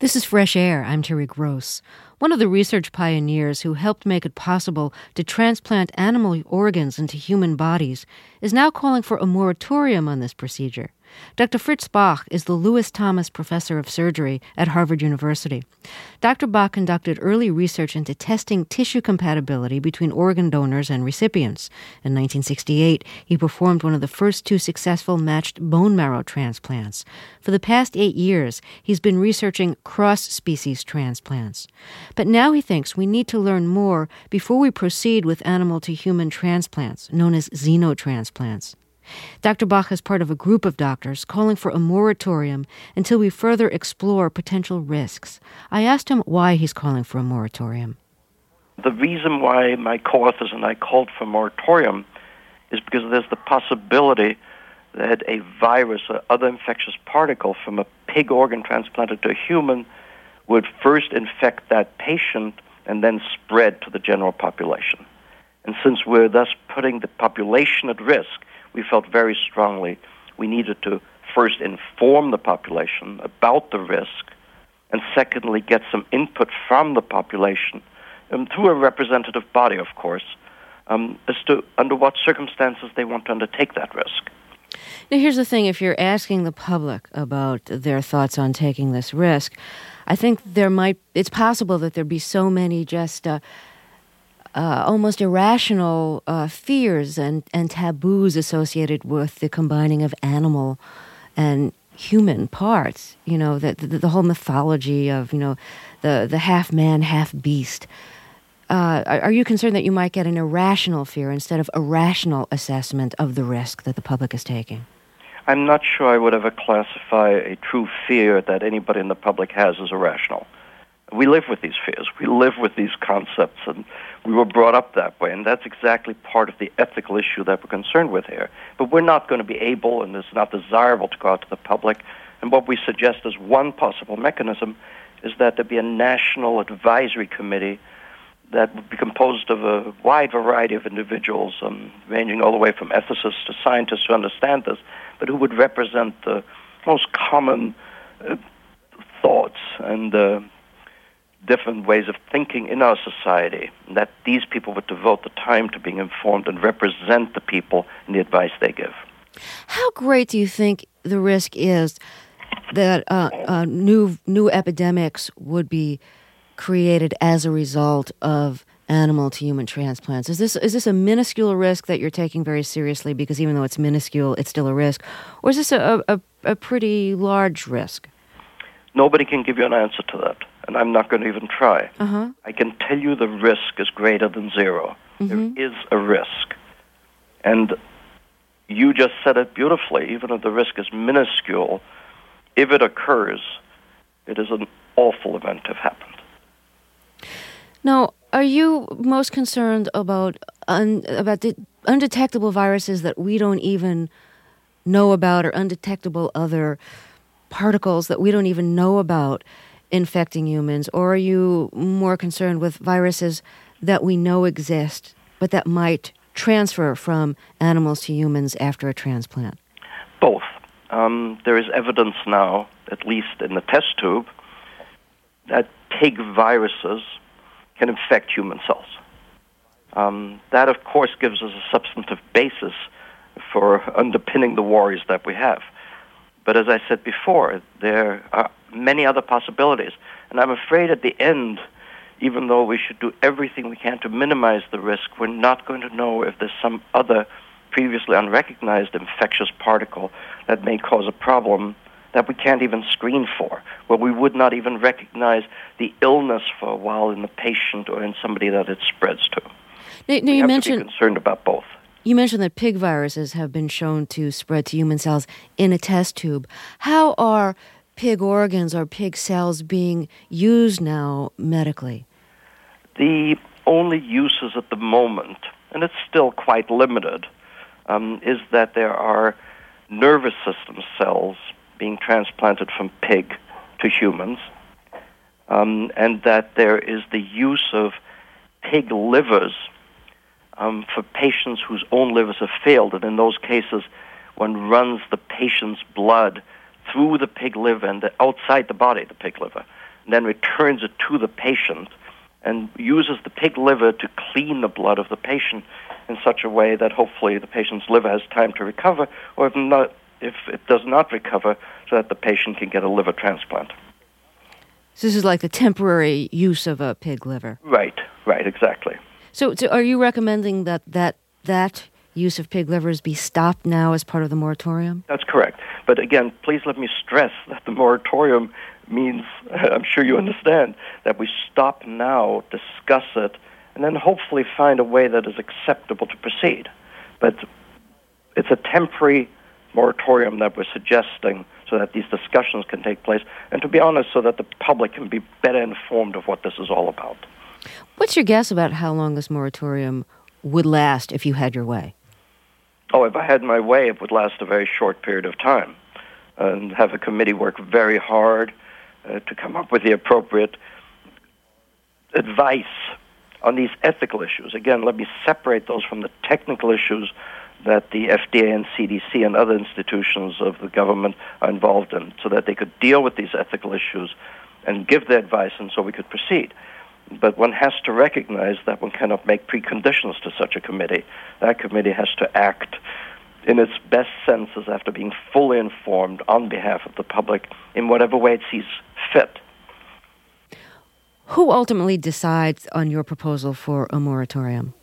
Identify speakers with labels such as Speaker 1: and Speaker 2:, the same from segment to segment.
Speaker 1: This is Fresh Air. I'm Terry Gross. One of the research pioneers who helped make it possible to transplant animal organs into human bodies is now calling for a moratorium on this procedure. Dr. Fritz Bach is the Lewis Thomas Professor of Surgery at Harvard University. Dr. Bach conducted early research into testing tissue compatibility between organ donors and recipients. In 1968, he performed one of the first two successful matched bone marrow transplants. For the past 8 years, he's been researching cross-species transplants. But now he thinks we need to learn more before we proceed with animal-to-human transplants, known as xenotransplants. Dr. Bach is part of a group of doctors calling for a moratorium until we further explore potential risks. I asked him why he's calling for a moratorium.
Speaker 2: The reason why my co-authors and I called for a moratorium is because there's the possibility that a virus or other infectious particle from a pig organ transplanted to a human would first infect that patient and then spread to the general population. And since we're thus putting the population at risk, we felt very strongly we needed to first inform the population about the risk, and secondly, get some input from the population, through a representative body, of course, as to under what circumstances they want to undertake that risk.
Speaker 1: Now, here's the thing. If you're asking the public about their thoughts on taking this risk, I think it's possible that there'd be so many just almost irrational fears and taboos associated with the combining of animal and human parts. You know, the whole mythology of, the half man, half beast. Are you concerned that you might get an irrational fear instead of a rational assessment of the risk that the public is taking?
Speaker 2: I'm not sure I would ever classify a true fear that anybody in the public has as irrational. We live with these fears. We live with these concepts, and we were brought up that way, and that's exactly part of the ethical issue that we're concerned with here. But we're not going to be able, and it's not desirable to go out to the public, and what we suggest as one possible mechanism is that there be a national advisory committee that would be composed of a wide variety of individuals, ranging all the way from ethicists to scientists who understand this, but who would represent the most common thoughts and different ways of thinking in our society, and that these people would devote the time to being informed and represent the people in the advice they give.
Speaker 1: How great do you think the risk is that new epidemics would be created as a result of animal-to-human transplants? Is this a minuscule risk that you're taking very seriously because even though it's minuscule, it's still a risk? Or is this a pretty large risk?
Speaker 2: Nobody can give you an answer to that, and I'm not going to even try. I can tell you the risk is greater than zero. Mm-hmm. There is a risk. And you just said it beautifully. Even if the risk is minuscule, if it occurs, it is an awful event to have happened.
Speaker 1: Now, are you most concerned about the undetectable viruses that we don't even know about, or undetectable other particles that we don't even know about infecting humans? Or are you more concerned with viruses that we know exist, but that might transfer from animals to humans after a transplant?
Speaker 2: Both. There is evidence now, at least in the test tube, that pig viruses can infect human cells. That, of course, gives us a substantive basis for underpinning the worries that we have. But as I said before, there are many other possibilities. And I'm afraid at the end, even though we should do everything we can to minimize the risk, we're not going to know if there's some other previously unrecognized infectious particle that may cause a problem that we can't even screen for, where we would not even recognize the illness for a while in the patient or in somebody that it spreads to.
Speaker 1: Now,
Speaker 2: we have to be concerned about both.
Speaker 1: You mentioned that pig viruses have been shown to spread to human cells in a test tube. How are pig organs or pig cells being used now medically?
Speaker 2: The only uses at the moment, and it's still quite limited, is that there are nervous system cells being transplanted from pig to humans, and that there is the use of pig livers for patients whose own livers have failed. And in those cases, one runs the patient's blood through the pig liver and outside the body, the pig liver, and then returns it to the patient and uses the pig liver to clean the blood of the patient in such a way that hopefully the patient's liver has time to recover, or if it does not recover, so that the patient can get a liver transplant.
Speaker 1: So this is like the temporary use of a pig liver.
Speaker 2: Right, exactly.
Speaker 1: So are you recommending that use of pig livers be stopped now as part of the moratorium?
Speaker 2: That's correct. But again, please let me stress that the moratorium means, I'm sure you understand, that we stop now, discuss it, and then hopefully find a way that is acceptable to proceed. But it's a temporary moratorium that we're suggesting so that these discussions can take place, and to be honest, so that the public can be better informed of what this is all about.
Speaker 1: What's your guess about how long this moratorium would last if you had your way?
Speaker 2: Oh, if I had my way, it would last a very short period of time and have a committee work very hard to come up with the appropriate advice on these ethical issues. Again, let me separate those from the technical issues that the FDA and CDC and other institutions of the government are involved in, so that they could deal with these ethical issues and give their advice, and so we could proceed. But one has to recognize that one cannot make preconditions to such a committee. That committee has to act in its best senses after being fully informed on behalf of the public in whatever way it sees fit.
Speaker 1: Who ultimately decides on your proposal for a moratorium?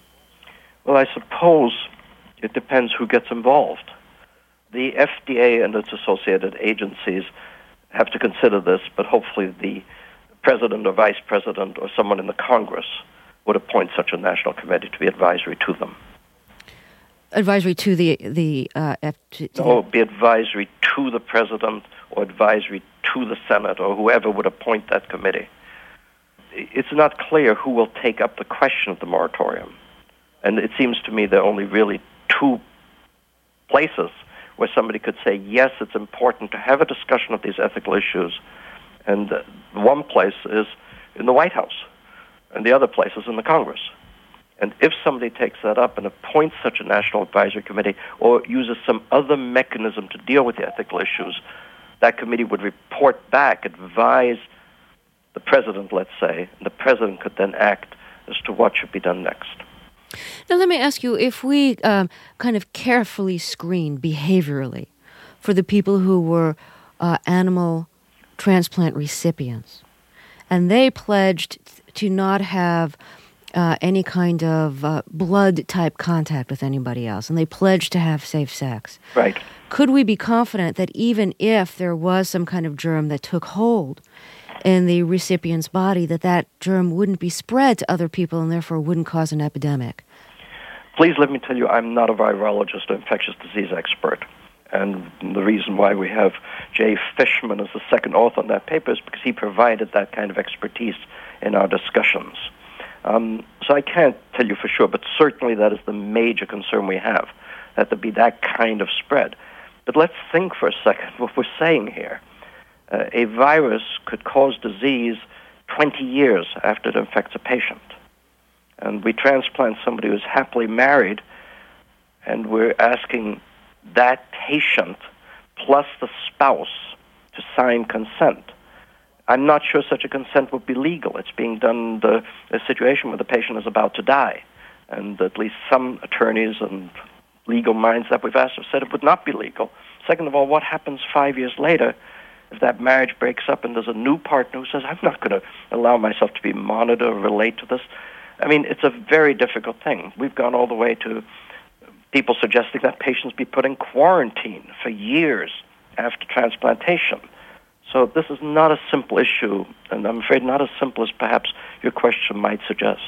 Speaker 2: Well, I suppose it depends who gets involved. The FDA and its associated agencies have to consider this, but hopefully the president or vice president or someone in the Congress would appoint such a national committee to be advisory to them.
Speaker 1: Advisory to the
Speaker 2: No, it would be advisory to the president or advisory to the Senate or whoever would appoint that committee. It's not clear who will take up the question of the moratorium. And it seems to me there are only really two places where somebody could say, yes, it's important to have a discussion of these ethical issues. And one place is in the White House, and the other place is in the Congress. And if somebody takes that up and appoints such a national advisory committee or uses some other mechanism to deal with the ethical issues, that committee would report back, advise the president, let's say, and the president could then act as to what should be done next.
Speaker 1: Now, let me ask you, if we kind of carefully screen behaviorally for the people who were animal transplant recipients, and they pledged to not have any kind of blood-type contact with anybody else, and they pledged to have safe sex.
Speaker 2: Right.
Speaker 1: Could we be confident that even if there was some kind of germ that took hold in the recipient's body, that germ wouldn't be spread to other people and therefore wouldn't cause an epidemic?
Speaker 2: Please let me tell you, I'm not a virologist or infectious disease expert. And the reason why we have Jay Fishman as the second author on that paper is because he provided that kind of expertise in our discussions. So I can't tell you for sure, but certainly that is the major concern we have, that there be that kind of spread. But let's think for a second what we're saying here. A virus could cause disease 20 years after it infects a patient. And we transplant somebody who's happily married, and we're asking that patient plus the spouse to sign consent. I'm not sure such a consent would be legal. It's being done in a situation where the patient is about to die. And at least some attorneys and legal minds that we've asked have said it would not be legal. Second of all, what happens 5 years later if that marriage breaks up and there's a new partner who says, I'm not going to allow myself to be monitored or relate to this? I mean, it's a very difficult thing. We've gone all the way to people suggesting that patients be put in quarantine for years after transplantation. So this is not a simple issue, and I'm afraid not as simple as perhaps your question might suggest.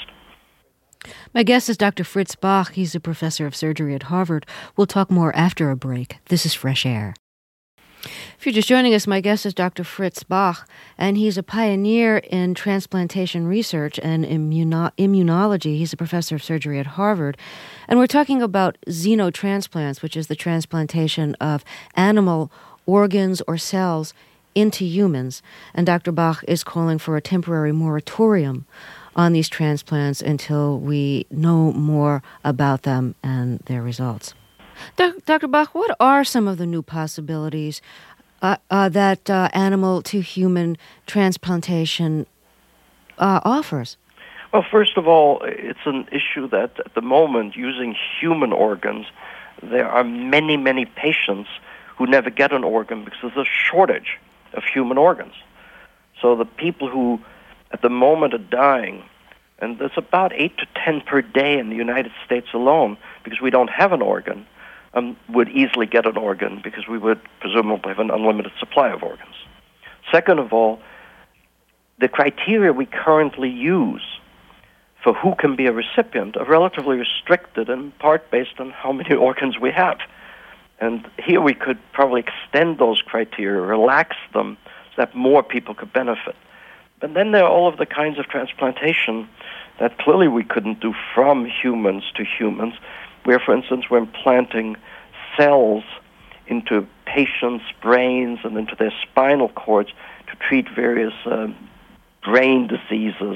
Speaker 1: My guest is Dr. Fritz Bach. He's a professor of surgery at Harvard. We'll talk more after a break. This is Fresh Air. If you're just joining us, my guest is Dr. Fritz Bach, and he's a pioneer in transplantation research and immunology. He's a professor of surgery at Harvard. And we're talking about xenotransplants, which is the transplantation of animal organs or cells into humans. And Dr. Bach is calling for a temporary moratorium on these transplants until we know more about them and their results. Dr. Bach, what are some of the new possibilities that animal-to-human transplantation offers?
Speaker 2: Well, first of all, it's an issue that at the moment, using human organs, there are many, many patients who never get an organ because there's a shortage of human organs. So the people who at the moment are dying, and there's about 8 to 10 per day in the United States alone because we don't have an organ, would easily get an organ because we would presumably have an unlimited supply of organs. Second of all, the criteria we currently use for who can be a recipient are relatively restricted, in part based on how many organs we have. And here we could probably extend those criteria, relax them, so that more people could benefit. But then there are all of the kinds of transplantation that clearly we couldn't do from humans to humans, where, for instance, we're implanting cells into patients' brains and into their spinal cords to treat various brain diseases.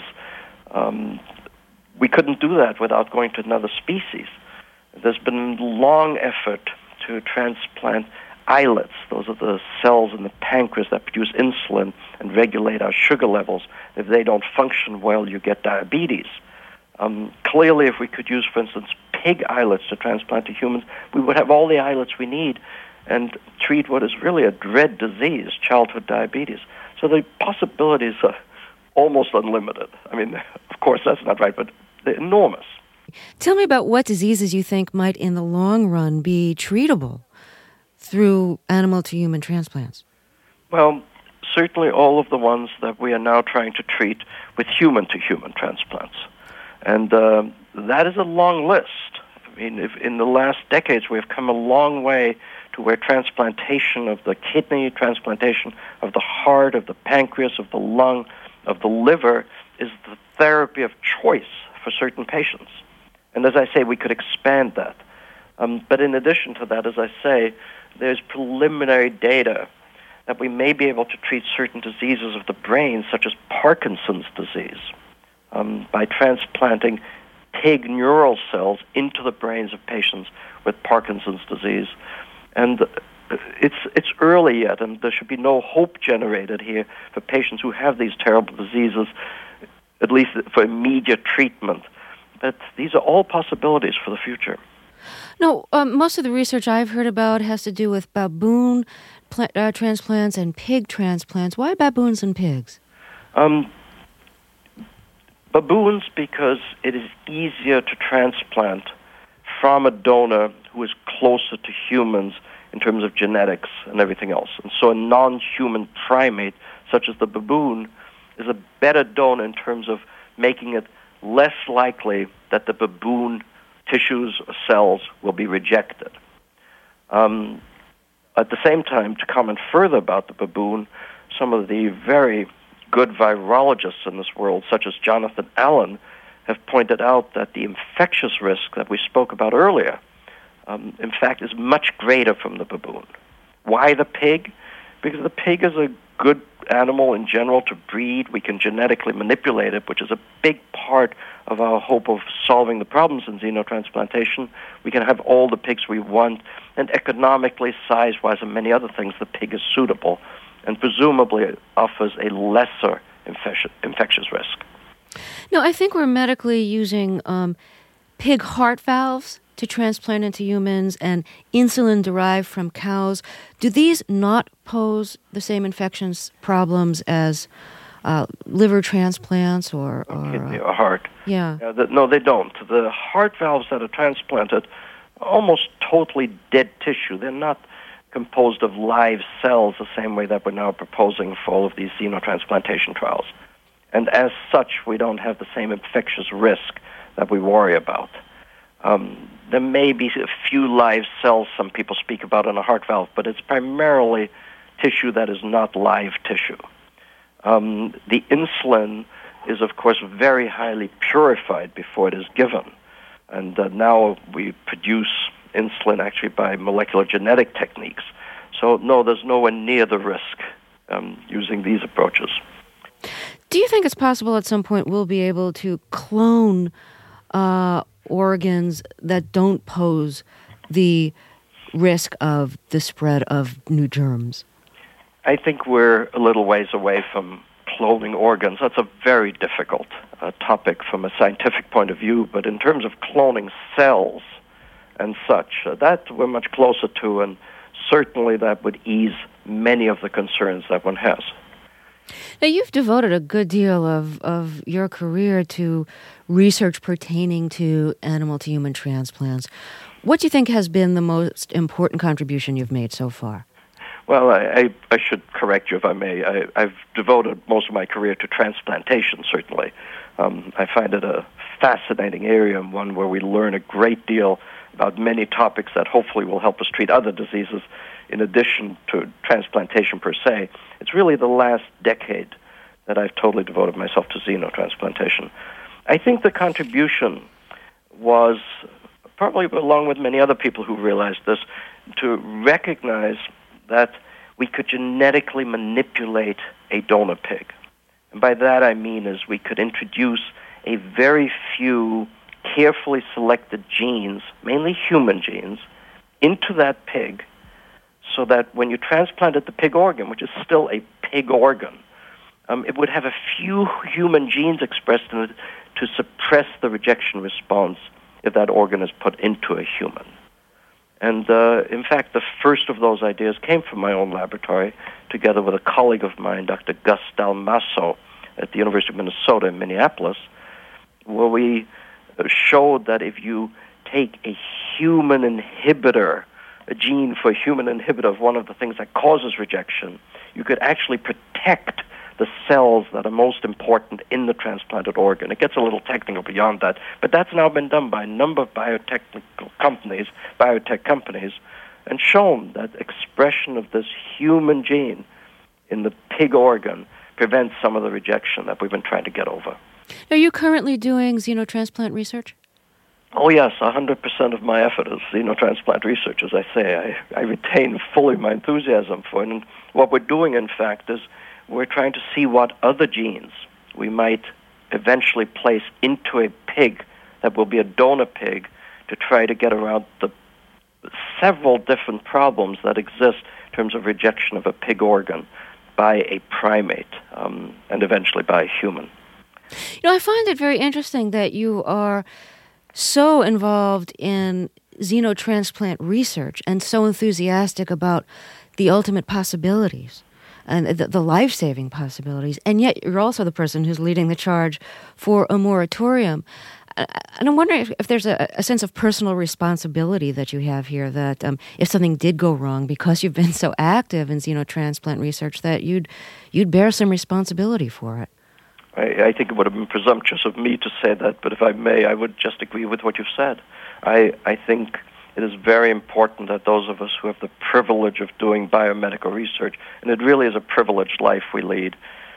Speaker 2: We couldn't do that without going to another species. There's been a long effort to transplant islets. Those are the cells in the pancreas that produce insulin and regulate our sugar levels. If they don't function well, you get diabetes. Clearly, if we could use, for instance, pig islets to transplant to humans, we would have all the islets we need and treat what is really a dread disease, childhood diabetes. So the possibilities are almost unlimited. I mean, of course, that's not right, but they're enormous.
Speaker 1: Tell me about what diseases you think might, in the long run, be treatable through animal-to-human transplants.
Speaker 2: Well, certainly all of the ones that we are now trying to treat with human-to-human transplants. And that is a long list. I mean, if in the last decades we've come a long way to where transplantation of the kidney, transplantation of the heart, of the pancreas, of the lung, of the liver is the therapy of choice for certain patients. And as I say, we could expand that. But in addition to that, as I say, there's preliminary data that we may be able to treat certain diseases of the brain, such as Parkinson's disease, by transplanting pig neural cells into the brains of patients with Parkinson's disease. And it's early yet, and there should be no hope generated here for patients who have these terrible diseases, at least for immediate treatment. But these are all possibilities for the future.
Speaker 1: No, most of the research I've heard about has to do with baboon transplants and pig transplants. Why baboons and pigs?
Speaker 2: Baboons, because it is easier to transplant from a donor who is closer to humans in terms of genetics and everything else. And so a non-human primate, such as the baboon, is a better donor in terms of making it less likely that the baboon tissues or cells will be rejected. At the same time, to comment further about the baboon, some of the very good virologists in this world, such as Jonathan Allen, have pointed out that the infectious risk that we spoke about earlier, in fact, is much greater from the baboon. Why the pig? Because the pig is a good animal in general to breed. We can genetically manipulate it, which is a big part of our hope of solving the problems in xenotransplantation. We can have all the pigs we want, and economically, size-wise, and many other things, the pig is suitable, and presumably it offers a lesser infectious risk.
Speaker 1: No, I think we're medically using pig heart valves to transplant into humans and insulin derived from cows. Do these not pose the same infections problems as liver transplants or
Speaker 2: kidney or heart?
Speaker 1: Yeah.
Speaker 2: No, they don't. The heart valves that are transplanted are almost totally dead tissue. They're not composed of live cells the same way that we're now proposing for all of these xenotransplantation trials. And as such, we don't have the same infectious risk that we worry about. There may be a few live cells some people speak about in a heart valve, but it's primarily tissue that is not live tissue. The insulin is, of course, very highly purified before it is given. And now we produce insulin actually by molecular genetic techniques. So, no, there's nowhere near the risk using these approaches.
Speaker 1: Do you think it's possible at some point we'll be able to clone organs that don't pose the risk of the spread of new germs?
Speaker 2: I think we're a little ways away from cloning organs. That's a very difficult topic from a scientific point of view, but in terms of cloning cells and such, that we're much closer to, and certainly that would ease many of the concerns that one has.
Speaker 1: Now, you've devoted a good deal of your career to research pertaining to animal-to-human transplants. What do you think has been the most important contribution you've made so far?
Speaker 2: Well, I should correct you if I may. I've devoted most of my career to transplantation, certainly. I find it a fascinating area and one where we learn a great deal about many topics that hopefully will help us treat other diseases in addition to transplantation per se. It's really the last decade that I've totally devoted myself to xenotransplantation. I think the contribution was, probably along with many other people who realized this, to recognize that we could genetically manipulate a donor pig. And by that I mean is we could introduce a very few carefully selected genes, mainly human genes, into that pig so that when you transplanted the pig organ, which is still a pig organ, it would have a few human genes expressed in it to suppress the rejection response if that organ is put into a human. And in fact, the first of those ideas came from my own laboratory, together with a colleague of mine, Dr. Gus Dalmasso, at the University of Minnesota in Minneapolis, where we showed that if you take a human inhibitor, a gene for a human inhibitor of one of the things that causes rejection, you could actually protect the cells that are most important in the transplanted organ. It gets a little technical beyond that, but that's now been done by a number of biotech companies, and shown that expression of this human gene in the pig organ prevents some of the rejection that we've been trying to get over.
Speaker 1: Are you currently doing xenotransplant research?
Speaker 2: Oh, yes, 100% of my effort is xenotransplant research, as I say. I retain fully my enthusiasm for it. And what we're doing, in fact, is we're trying to see what other genes we might eventually place into a pig that will be a donor pig to try to get around the several different problems that exist in terms of rejection of a pig organ by a primate and eventually by a human.
Speaker 1: You know, I find it very interesting that you are so involved in xenotransplant research and so enthusiastic about the ultimate possibilities and the life-saving possibilities, and yet you're also the person who's leading the charge for a moratorium. And I'm wondering if there's a sense of personal responsibility that you have here, that if something did go wrong because you've been so active in xenotransplant research, that you'd bear some responsibility for it.
Speaker 2: I think it would have been presumptuous of me to say that, but if I may, I would just agree with what you've said. I think it is very important that those of us who have the privilege of doing biomedical research, and it really is a privileged life we lead,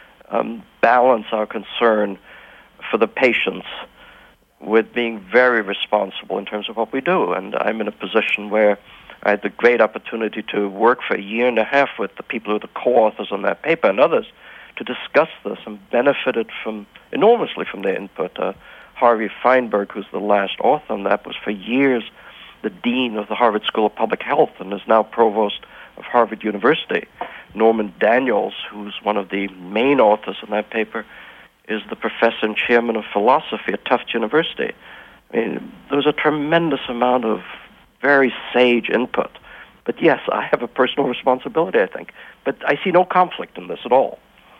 Speaker 2: balance our concern for the patients with being very responsible in terms of what we do. And I'm in a position where I had the great opportunity to work for a year and a half with the people who are the co-authors on that paper and others to discuss this, and benefited enormously from their input. Harvey Feinberg, who's the last author on that, was for years the dean of the Harvard School of Public Health and is now provost of Harvard University. Norman Daniels, who's one of the main authors on that paper, is the professor and chairman of philosophy at Tufts University. I mean, there was a tremendous amount of very sage input. But yes, I have a personal responsibility, I think. But I see no conflict in this at all.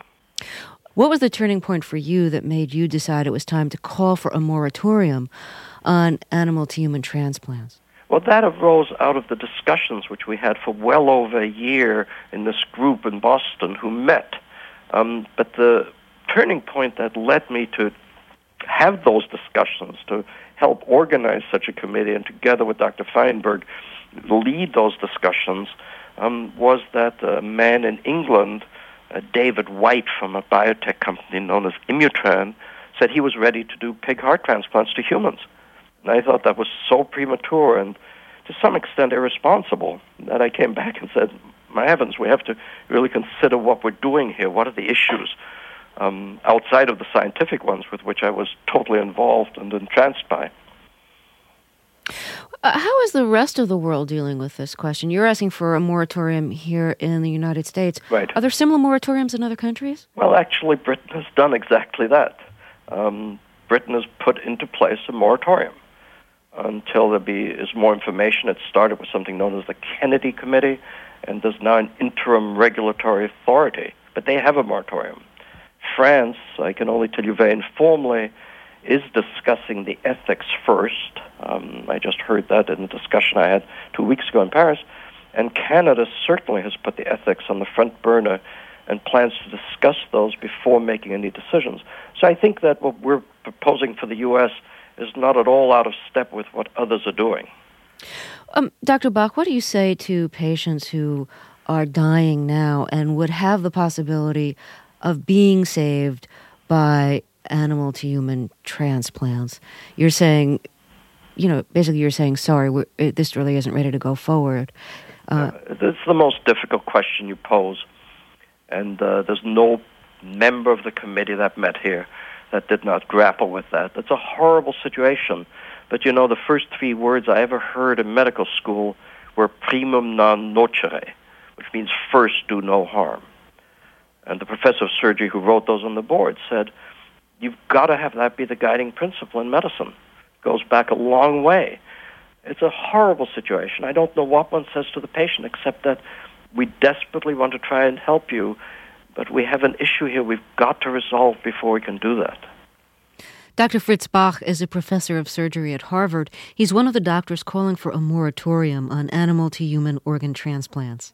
Speaker 1: What was the turning point for you that made you decide it was time to call for a moratorium on animal-to-human transplants?
Speaker 2: Well, that arose out of the discussions which we had for well over a year in this group in Boston who met. But the turning point that led me to have those discussions, to help organize such a committee, and together with Dr. Feinberg lead those discussions, was that a man in England, David White from a biotech company known as Immutran, said he was ready to do pig heart transplants to humans. And I thought that was so premature and to some extent irresponsible that I came back and said, my heavens, we have to really consider what we're doing here. What are the issues outside of the scientific ones with which I was totally involved and entranced by?
Speaker 1: How is the rest of the world dealing with this question? You're asking for a moratorium here in the United States.
Speaker 2: Right.
Speaker 1: Are there similar moratoriums in other countries?
Speaker 2: Well, actually, Britain has done exactly that. Britain has put into place a moratorium until there is more information. It started with something known as the Kennedy Committee, and there's now an interim regulatory authority. But they have a moratorium. France, I can only tell you very informally, is discussing the ethics first. I just heard that in a discussion I had 2 weeks ago in Paris. And Canada certainly has put the ethics on the front burner and plans to discuss those before making any decisions. So I think that what we're proposing for the U.S. is not at all out of step with what others are doing.
Speaker 1: Dr. Bach, what do you say to patients who are dying now and would have the possibility of being saved by animal-to-human transplants? You're saying, basically you're saying, sorry, this really isn't ready to go forward.
Speaker 2: It's the most difficult question you pose. And there's no member of the committee that met here that did not grapple with that. It's a horrible situation. But the first 3 words I ever heard in medical school were primum non nocere, which means first do no harm. And the professor of surgery who wrote those on the board said, you've got to have that be the guiding principle in medicine. It goes back a long way. It's a horrible situation. I don't know what one says to the patient except that we desperately want to try and help you, but we have an issue here we've got to resolve before we can do that.
Speaker 1: Dr. Fritz Bach is a professor of surgery at Harvard. He's one of the doctors calling for a moratorium on animal-to-human organ transplants.